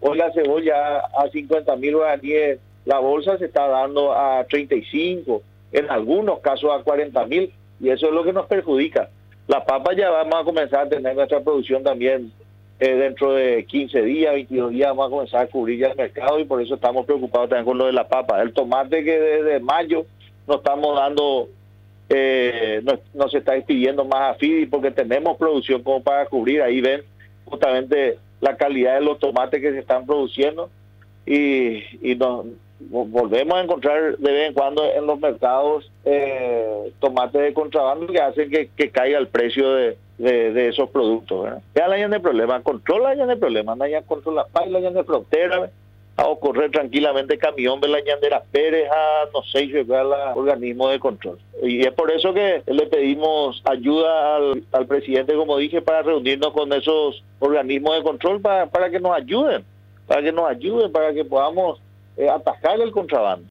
Hoy la cebolla a 50.000 guaraníes, la bolsa se está dando a 35, en algunos casos a 40.000, y eso es lo que nos perjudica. La papa ya vamos a comenzar a tener nuestra producción también dentro de 15 días, 22 días vamos a comenzar a cubrir ya el mercado, y por eso estamos preocupados también con lo de la papa. El tomate, que desde mayo nos estamos dando, no se está despidiendo más a FIDI porque tenemos producción como para cubrir. Ahí ven justamente la calidad de los tomates que se están produciendo, y nos volvemos a encontrar de vez en cuando en los mercados tomates de contrabando que hacen que caiga el precio de esos productos, ¿verdad? Ya la de problema, controla ya de problema, no ya controla la ya de frontera, a correr tranquilamente camión de la ñandera Pérez a no sé, llegar al organismo de control. Y es por eso que le pedimos ayuda al presidente, como dije, para reunirnos con esos organismos de control para que nos ayuden, para que podamos atacar el contrabando.